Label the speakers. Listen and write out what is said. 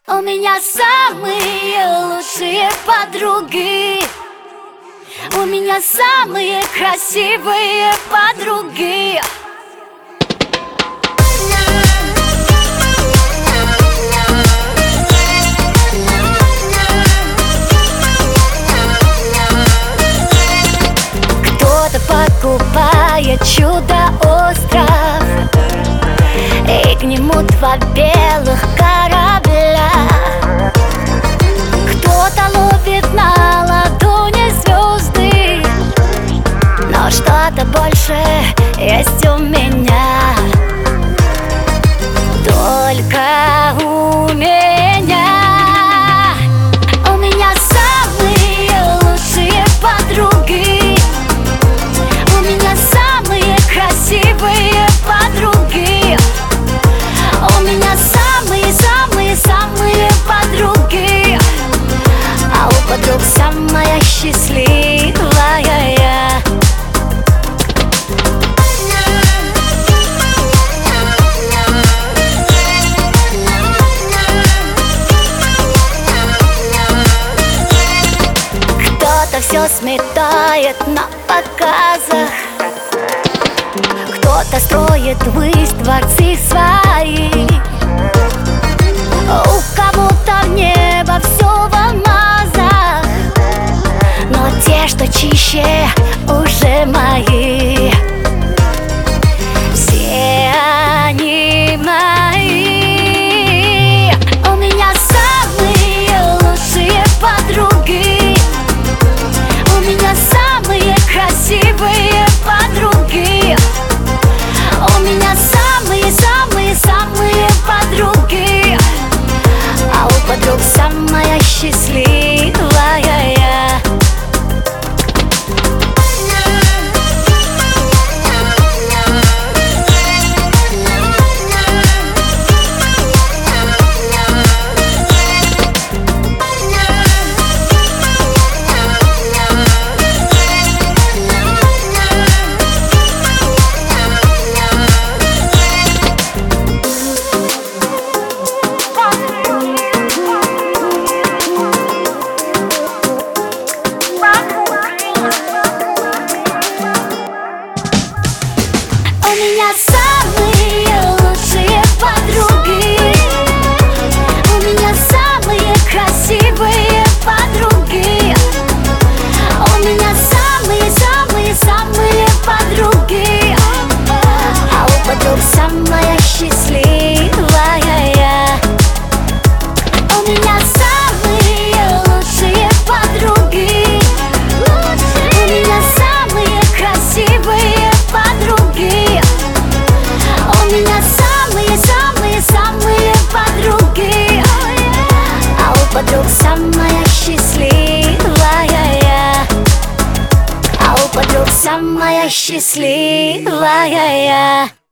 Speaker 1: У меня самые лучшие подруги. У меня самые красивые подруги. Кто-то покупает чудо-остров, и к нему два белых корабля. Кто-то ловит на ладони звезды, но что-то больше есть у меня. Только у меня. У меня самые лучшие подруги. У меня самые красивые подруги. У меня самые-самые-самые подруги. А у подруг самая счастливая я. Кто-то все сметает на показах, кто-то строит ввысь дворцы свои. У кого-то в небо все в алмазах, но те, что чище, уже мои. Все они мои. У меня самые лучшие подруги. У меня самые красивые подруги. У меня самые-самые-самые подруги. А у подруг самая счастливая я. У меня самые лучшие подруги. У меня самые красивые подруги. У меня самые-самые-самые подруги. А у подруг самая счастливая я. У меня самые лучшие подруги. У меня самые красивые подруги. У меня самые-самые-самые подруги. А у подруг самая счастливая я. А у подруг самая счастливая я.